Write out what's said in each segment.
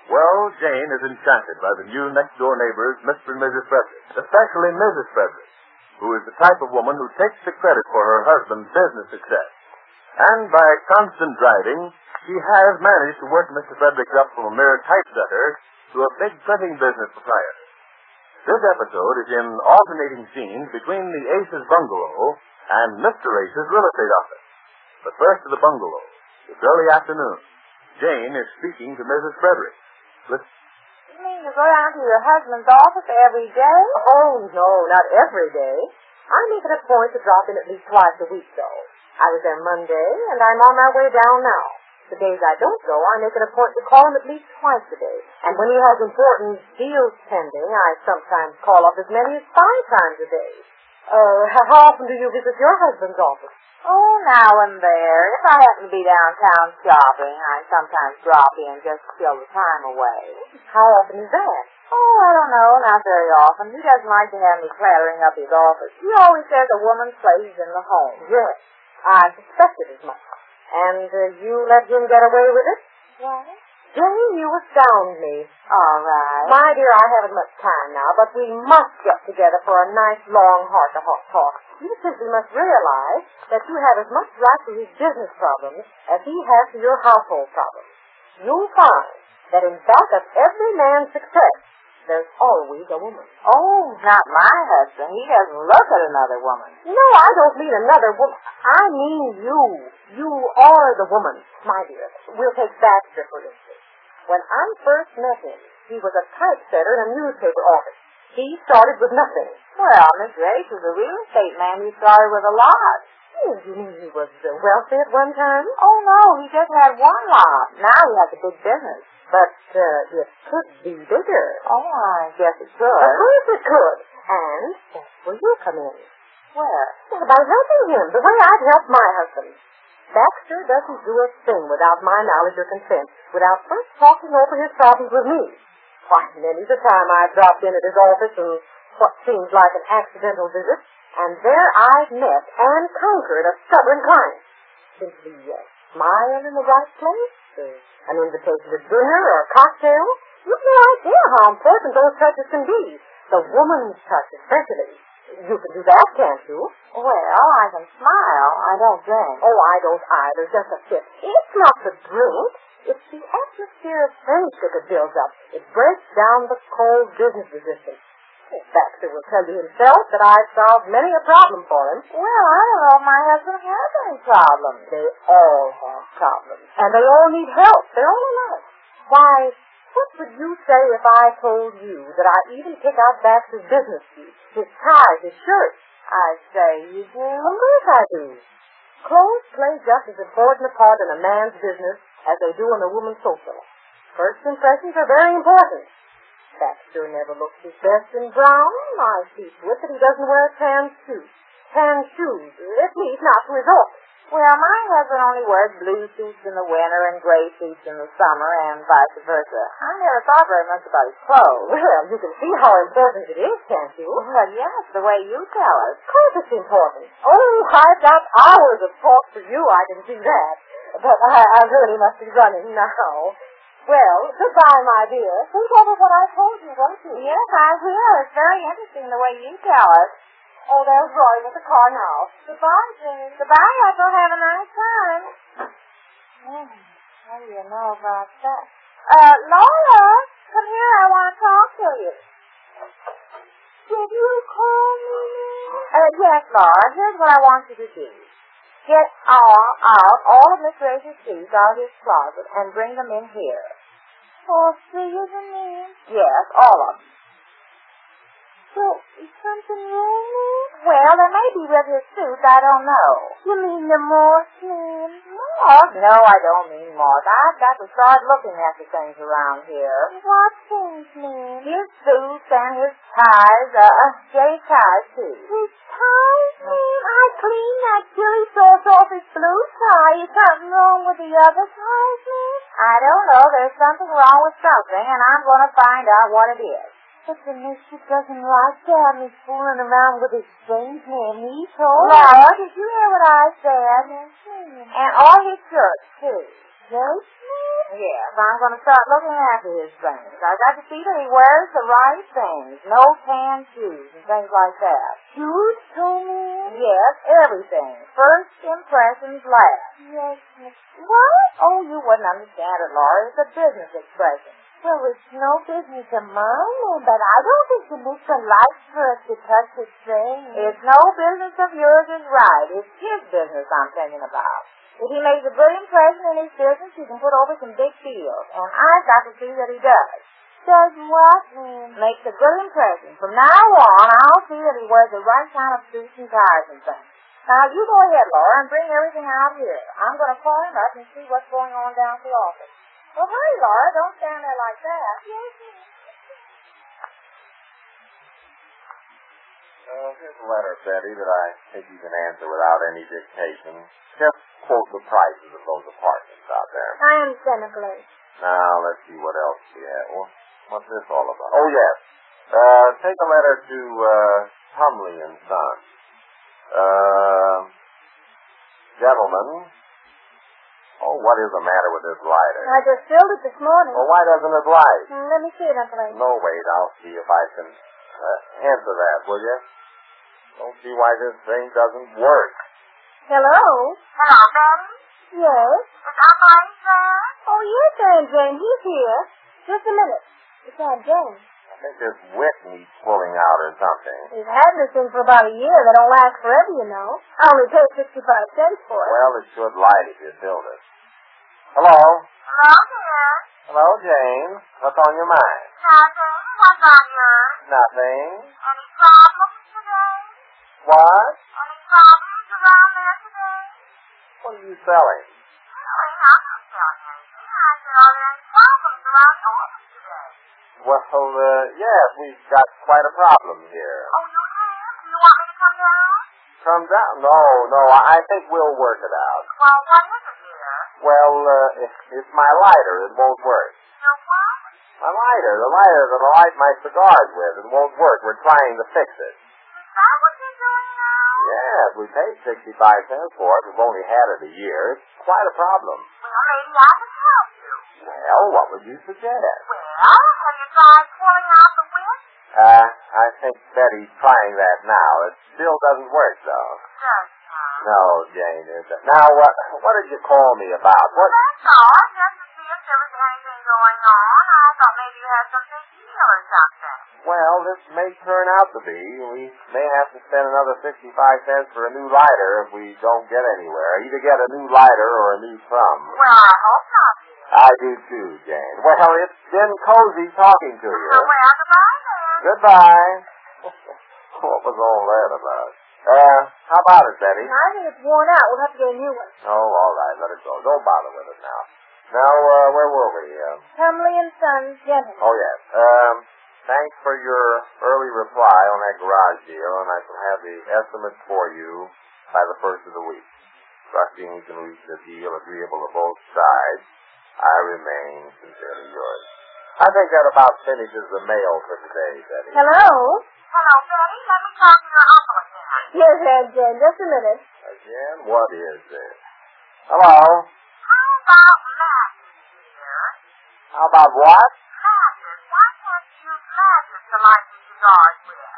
Well, Jane is enchanted by the new next-door neighbors, Mr. and Mrs. Frederick, especially Mrs. Frederick, who is the type of woman who takes the credit for her husband's business success. And by constant driving, she has managed to work Mr. Frederick up from a mere typesetter to a big printing business proprietor. This episode is in alternating scenes between the Ace's bungalow and Mr. Ace's real estate office. But first to the bungalow. It's early afternoon. Jane is speaking to Mrs. Frederick. Listen. You mean to go down to your husband's office every day? Oh, no, not every day. I make it a point to drop in at least twice a week, though. I was there Monday, and I'm on my way down now. The days I don't go, I make it a point to call him at least twice a day. And when he has important deals pending, I sometimes call up as many as 5 times a day. How often do you visit your husband's office? Oh, now and there. If I happen to be downtown shopping, I sometimes drop in just to kill the time away. How often is that? Oh, I don't know. Not very often. He doesn't like to have me clattering up his office. He always says a woman's place is in the home. Yes, I suspected as much. And you let him get away with it? What? Jane, you astound me. All right. My dear, I haven't much time now, but we must get together for a nice, long, heart-to-heart talk. You simply must realize that you have as much right to his business problems as he has to your household problems. You'll find that in back of every man's success, there's always a woman. Oh, not my husband. He doesn't look at another woman. No, I don't mean another woman. I mean you. You are the woman, my dear. We'll take Baxter, for instance. When I first met him, he was a typesetter in a newspaper office. He started with nothing. Well, Miss Race was a real estate man. He started with a lot. Oh, you mean he was wealthy at one time? Oh, no, he just had one lot. Now he has a big business. But it could be bigger. Oh, I guess it could. Of course it could. And that's where you come in. Where? Well, by helping him, the way I've helped my husband. Baxter doesn't do a thing without my knowledge or consent, without first talking over his problems with me. Why, many's the time I've dropped in at his office in what seems like an accidental visit, and there I've met and conquered a stubborn client. Simply smile in the right place, an invitation to dinner or a cocktail. You've no idea how important those touches can be. The woman's touch, especially. You can do that, can't you? Well, I can smile. I don't drink. Oh, I don't either. Just a sip. It's not the drink. It's the atmosphere of friendship it builds up. It breaks down the cold business resistance. Baxter will tell you himself that I've solved many a problem for him. Well, I don't know if my husband has any problems. They all have problems. And they all need help. They're all alike. Why, what would you say if I told you that I even pick out Baxter's business suit, his ties, his shirts? I'd say you do. Of course I do. Clothes play just as important a part in a man's business as they do in a woman's social life. First impressions are very important. Baxter never looks his best in brown. I see to it that he doesn't wear tan suits. Tan shoes, at least not to his office. Well, my husband only wears blue suits in the winter and gray suits in the summer and vice versa. I never thought very much about his clothes. Well, you can see how important it is, can't you? Well, yes, the way you tell us. Of course it's important. Oh, I've got hours of talk for you, I can see that. But I really must be running now. Well, goodbye, my dear. Think over what I told you, won't you? Yes, I will. It's very interesting the way you tell us. Oh, there's Roy with the car now. Goodbye, Jane. Goodbye, Ethel. Have a nice time. What do you know about that? Laura, come here. I want to talk to you. Did you call me? Yes, Laura. Here's what I want you to do. Get out all of Miss Race's shoes out of his closet and bring them in here. Oh, see you mean? Yes, all of them. So, is something wrong? Well, there may be with his suits. I don't know. You mean the moth, ma'am? Moth? No, I don't mean moth. I've got to start looking at the things around here. What things, ma'am? His suits and his ties. Jay's ties, too. His ties, ma'am? I cleaned that chili sauce off his blue tie. Is something wrong with the other ties, ma'am? I don't know. There's something wrong with something, and I'm going to find out what it is. But the mistress doesn't like to have me fooling around with his things, ma'am. He told me. Laura, did you hear what I said? Yes, ma'am. And all his shirts, too. Jay Smith? Yes, I'm going to start looking after his things. I got to see that he wears the right things. No tan shoes and things like that. Shoes, Tony? Yes, everything. First impressions last. Yes, Miss. What? Oh, you wouldn't understand it, Laura. It's a business expression. Well, it's no business of mine, but I don't think the Mr. likes for us to touch his things. It's no business of yours is right. It's his business I'm thinking about. If he makes a good impression in his business, he can put over some big deals. And I've got to see that he does. Does what, ma'am? Makes a good impression. From now on, I'll see that he wears the right kind of suits and ties and things. Now, you go ahead, Laura, and bring everything out here. I'm going to call him up and see what's going on down at the office. Well, hurry, Laura. Don't stand there like that. Yes, ma'am. Here's a letter, Betty, that I think you can answer without any dictation. Just quote the prices of those apartments out there. I am Senegalese. Now, let's see what else we have. Well, what's this all about? Oh, yes. Take a letter to Tumley and Son. Gentlemen. Oh, what is the matter with this lighter? I just filled it this morning. Well, why doesn't it light? Let me see it, Uncle Ray. No, wait. I'll see if I can answer that, will you? Don't see why this thing doesn't work. Hello? Hello, Betty? Yes? Is Uncle Ace there? Oh, yes, Aunt Jane. He's here. Just a minute. It's Aunt Jane. I think this wick needs pulling out or something. We've had this thing for about a year. They don't last forever, you know. I only paid 65 cents for it. Well, it should light if you filled it. Hello? Hello, dear. Hello, Jane. What's on your mind? Nothing. What's on yours? Nothing. Any problems today? What? Any problems around there today? What are you selling? Really, I'm not selling anything. I said, are there any problems around the office today? Well, yes, we've got quite a problem here. Oh, you have? Do you want me to come down? Come down? No, I think we'll work it out. Well, what is it, dear? Well, it's my lighter. It won't work. Your what? My lighter. The lighter that I light my cigars with. It won't work. We're trying to fix it. Is that what you're doing now? Yes, we paid 65 cents for it. We've only had it a year. It's quite a problem. Well, maybe I can help you. Well, what would you suggest? Well, have you tried pulling out the wick? I think Betty's trying that now. It still doesn't work, though. Just now. No, Jane, is it? Now, what did you call me about? What? That's all. Just to see if there was anything going on. I thought maybe you had some big deal or something. Well, this may turn out to be. We may have to spend another 65 cents for a new lighter if we don't get anywhere. Either get a new lighter or a new thumb. Well, I hope not, dear. I do too, Jane. Well, it's been cozy talking to you. Well, goodbye then. Goodbye. What was all that about? How about it, Betty? I think it's worn out. We'll have to get a new one. Oh, all right. Let it go. Don't bother with it now. Now, where were we? Tumley and Sons, gentlemen. Oh, yes. Thanks for your early reply on that garage deal, and I shall have the estimates for you by the first of the week. Trusting we can reach a deal agreeable to both sides, I remain sincerely yours. I think that about finishes the mail for today, Betty. Hello? Hello, Betty. Let me talk to your uncle again. Yes, Aunt Jane. Just a minute. Again? What is this? Hello? How about matches, dear? How about what? Matches. Why can't you use matches to light your cigars with?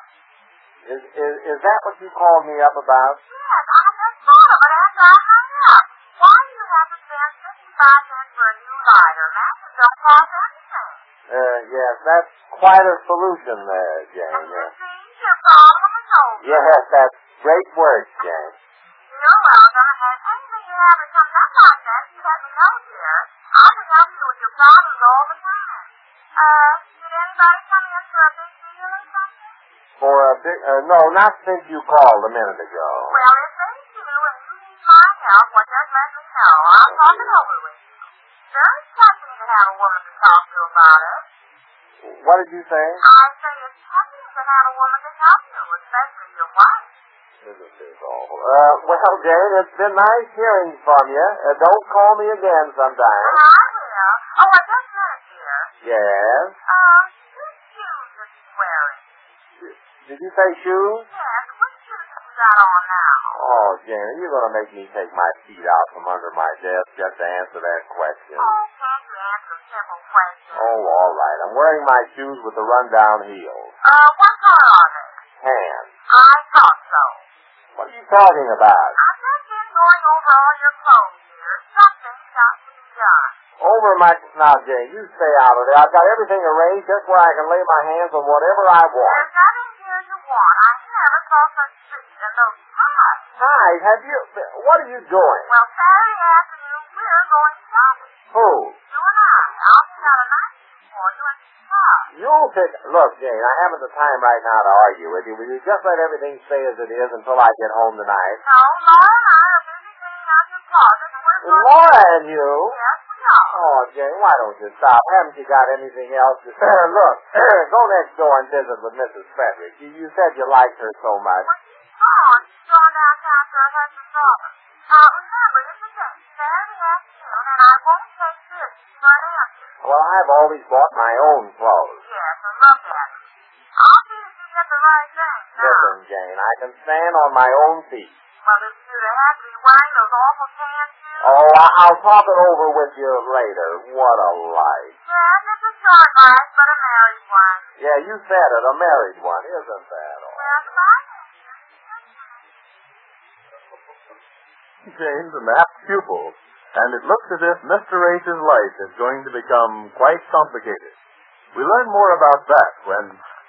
Is that what you called me up about? Yes, I just thought of it after I hung up. Why do you have to spend 65 cents for a new lighter? Matches don't cost anything. Yes, that's quite a solution there, Jane. You see, your problem is over. Yes, that's great work, Jane. You're welcome, and anything you have that comes up like that, you let me know, dear. I can help you with your problems all the time. Did anybody come in for a big deal or something? For a big, no, not since you called a minute ago. Well, if they do, and you need my help, well, just let me know. I'll talk it over with you. Very touching to have a woman to talk to about it. What did you say? I say it's touching to have a woman to help you, especially your wife. Isn't this awful? Well, Jane, it's been nice hearing from you. Don't call me again sometime. I will. Oh, I just heard, dear. Yes? Which shoes are you wearing? Did you say shoes? Yes, which shoes have you got on now? Oh, Jane, are you going to make me take my feet out from under my desk just to answer that question? Oh, can't you answer a simple question? Oh, all right. I'm wearing my shoes with the rundown heels. What color are they? Tan. I thought so. What are you talking about? I've just been going over all your clothes here. Something's got to be done. Over my... Now, Jane, you stay out of there. I've got everything arranged just where I can lay my hands on whatever I want. There's nothing here you want. I never saw such trees and those ties. Hi, have you... What are you doing? Well, Saturday afternoon, we're going shopping. Who? You and I. I'll pick out a nice piece for you and some cars. You'll pick... Look, Jane, I haven't the time right now to argue with you. Will you just let everything stay as it is until I get home tonight? No, Laura and I are busy cleaning out your closet and we're going Laura and you? Yes, we are. Oh, Jane, why don't you stop? Haven't you got anything else to say? Look, go next door and visit with Mrs. Frederick. You said you liked her so much. Well, she's gone. She's gone downtown to her husband's office. Remember, it's a date, Saturday afternoon, and I won't take this for an answer. Well, I've always bought my own clothes. Yes, and look at it. I'll see if you get the right thing. Listen, Jane, I can stand on my own feet. Well, if you'd have had to be wearing those awful tan shoes. Oh, I'll talk it over with you later. What a life. Yes, it's a short life, but a married one. Yeah, you said it, a married one. Isn't that all? Well, goodbye. Jane's a math pupil, and it looks as if Mr. Ace's life is going to become quite complicated. We learn more about that when